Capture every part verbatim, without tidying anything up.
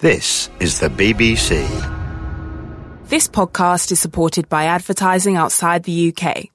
This is the B B C. This podcast is supported by advertising outside the U K.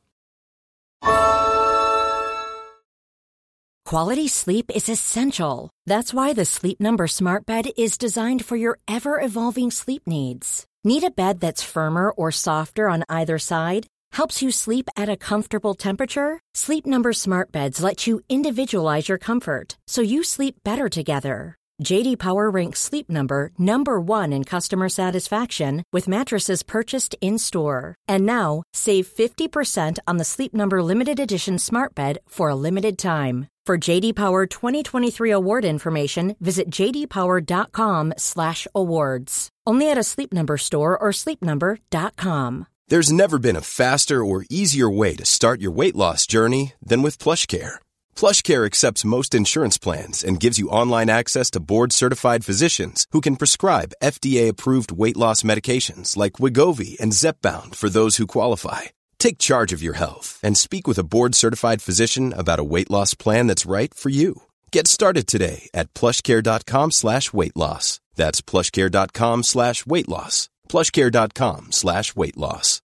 Quality sleep is essential. That's why the Sleep Number Smart Bed is designed for your ever-evolving sleep needs. Need a bed that's firmer or softer on either side? Helps you sleep at a comfortable temperature? Sleep Number Smart Beds let you individualize your comfort, so you sleep better together. J D Power ranks Sleep Number number one in customer satisfaction with mattresses purchased in-store. And now, save fifty percent on the Sleep Number Limited Edition Smart Bed for a limited time. For J D Power twenty twenty-three award information, visit jdpower.com slash awards. Only at a Sleep Number store or sleep number dot com. There's never been a faster or easier way to start your weight loss journey than with PlushCare. PlushCare accepts most insurance plans and gives you online access to board-certified physicians who can prescribe F D A-approved weight loss medications like Wegovy and Zepbound for those who qualify. Take charge of your health and speak with a board-certified physician about a weight loss plan that's right for you. Get started today at plushcare.com slash weight loss. That's plushcare.com slash weight loss. plushcare.com slash weight loss.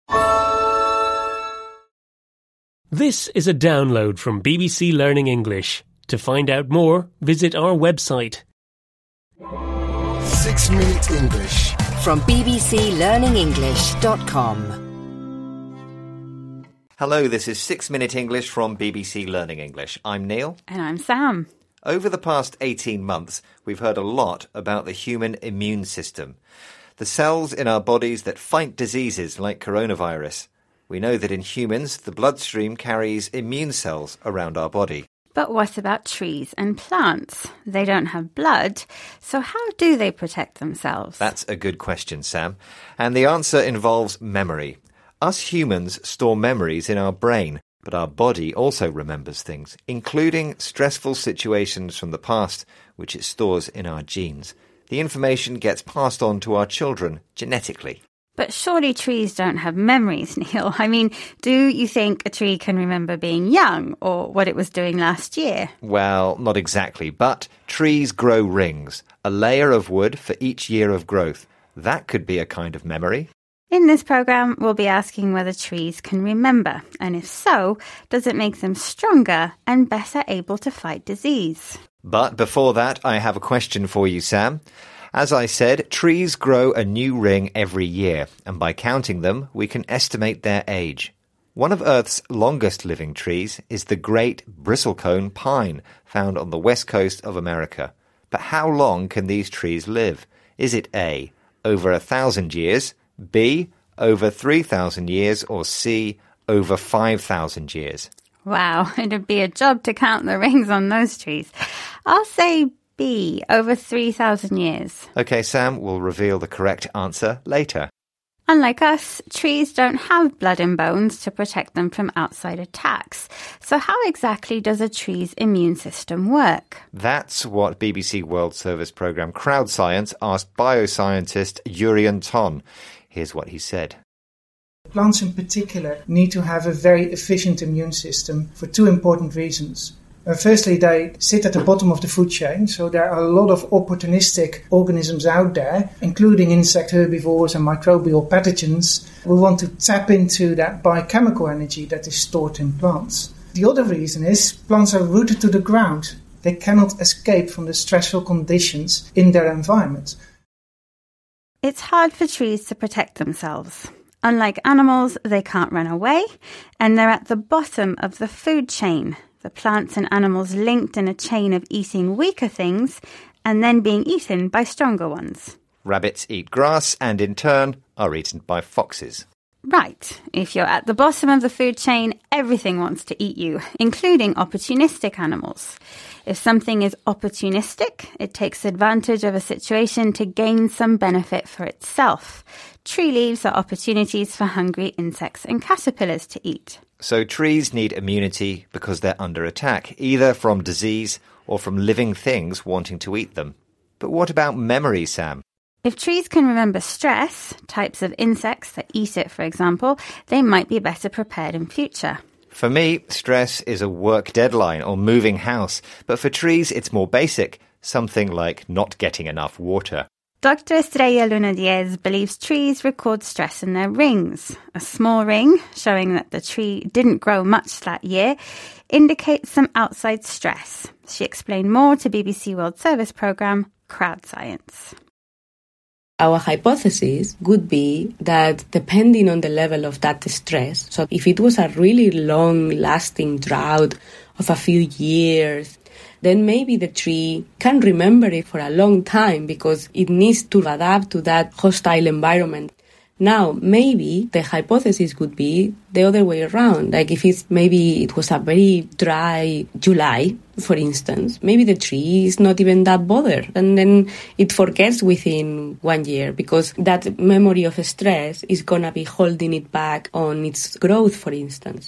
This is a download from B B C Learning English. To find out more, visit our website. Six Minute English From b b c learning english dot com. Hello, this is Six Minute English from B B C Learning English. I'm Neil. And I'm Sam. Over the past eighteen months, we've heard a lot about the human immune system. The cells in our bodies that fight diseases like coronavirus. We know that in humans, the bloodstream carries immune cells around our body. But what about trees and plants? They don't have blood, so how do they protect themselves? That's a good question, Sam. And the answer involves memory. Us humans store memories in our brain, but our body also remembers things, including stressful situations from the past, which it stores in our genes. The information gets passed on to our children genetically. But surely trees don't have memories, Neil. I mean, do you think a tree can remember being young or what it was doing last year? Well, not exactly, but trees grow rings, a layer of wood for each year of growth. That could be a kind of memory. In this programme, we'll be asking whether trees can remember, and if so, does it make them stronger and better able to fight disease? But before that, I have a question for you, Sam. As I said, trees grow a new ring every year, and by counting them, we can estimate their age. One of Earth's longest living trees is the great bristlecone pine, found on the west coast of America. But how long can these trees live? Is it A, over a thousand years, B, over three thousand years, or C, over five thousand years? Wow, it'd be a job to count the rings on those trees. I'll say B, over three thousand years. OK, Sam, we'll reveal the correct answer later. Unlike us, trees don't have blood and bones to protect them from outside attacks. So how exactly does a tree's immune system work? That's what B B C World Service programme Crowd Science asked bioscientist Jurjen Ton. Here's what he said. Plants in particular need to have a very efficient immune system for two important reasons. Uh, firstly, they sit at the bottom of the food chain, so there are a lot of opportunistic organisms out there, including insect herbivores and microbial pathogens. We want to tap into that biochemical energy that is stored in plants. The other reason is plants are rooted to the ground. They cannot escape from the stressful conditions in their environment. It's hard for trees to protect themselves. Unlike animals, they can't run away, and they're at the bottom of the food chain. The plants and animals linked in a chain of eating weaker things and then being eaten by stronger ones. Rabbits eat grass and in turn are eaten by foxes. Right. If you're at the bottom of the food chain, everything wants to eat you, including opportunistic animals. If something is opportunistic, it takes advantage of a situation to gain some benefit for itself. Tree leaves are opportunities for hungry insects and caterpillars to eat. So trees need immunity because they're under attack, either from disease or from living things wanting to eat them. But what about memory, Sam? If trees can remember stress, types of insects that eat it, for example, they might be better prepared in future. For me, stress is a work deadline or moving house. But for trees, it's more basic, something like not getting enough water. Doctor Estrella Luna Diez believes trees record stress in their rings. A small ring, showing that the tree didn't grow much that year, indicates some outside stress. She explained more to B B C World Service programme Crowd Science. Our hypothesis would be that depending on the level of that stress, so if it was a really long-lasting drought of a few years, then maybe the tree can remember it for a long time because it needs to adapt to that hostile environment. Now, maybe the hypothesis would be the other way around. Like if it's maybe it was a very dry July, for instance, maybe the tree is not even that bothered. And then it forgets within one year because that memory of stress is going to be holding it back on its growth, for instance.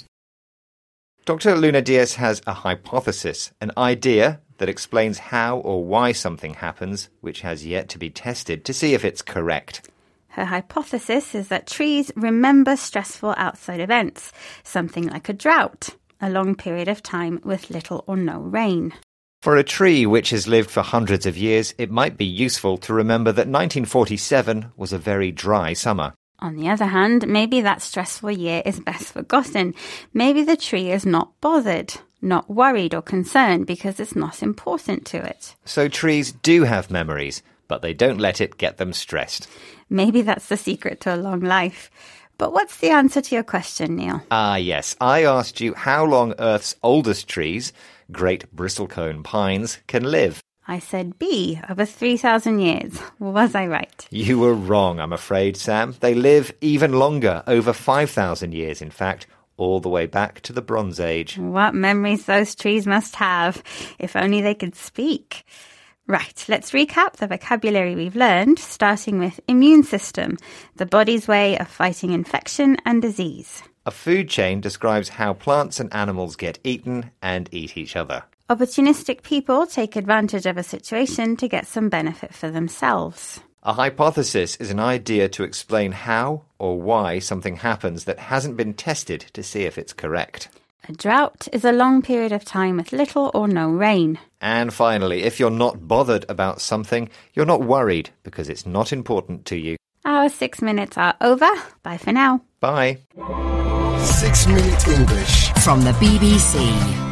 Doctor Luna Diez has a hypothesis, an idea that explains how or why something happens, which has yet to be tested to see if it's correct. Her hypothesis is that trees remember stressful outside events, something like a drought, a long period of time with little or no rain. For a tree which has lived for hundreds of years, it might be useful to remember that nineteen forty-seven was a very dry summer. On the other hand, maybe that stressful year is best forgotten. Maybe the tree is not bothered, not worried or concerned because it's not important to it. So trees do have memories, but they don't let it get them stressed. Maybe that's the secret to a long life. But what's the answer to your question, Neil? Ah, yes. I asked you how long Earth's oldest trees, great bristlecone pines, can live. I said B, over three thousand years. Was I right? You were wrong, I'm afraid, Sam. They live even longer, over five thousand years, in fact, all the way back to the Bronze Age. What memories those trees must have. If only they could speak. Right, let's recap the vocabulary we've learned, starting with immune system, the body's way of fighting infection and disease. A food chain describes how plants and animals get eaten and eat each other. Opportunistic people take advantage of a situation to get some benefit for themselves. A hypothesis is an idea to explain how or why something happens that hasn't been tested to see if it's correct. A drought is a long period of time with little or no rain. And finally, if you're not bothered about something, you're not worried because it's not important to you. Our six minutes are over. Bye for now. Bye. Six Minute English from the B B C.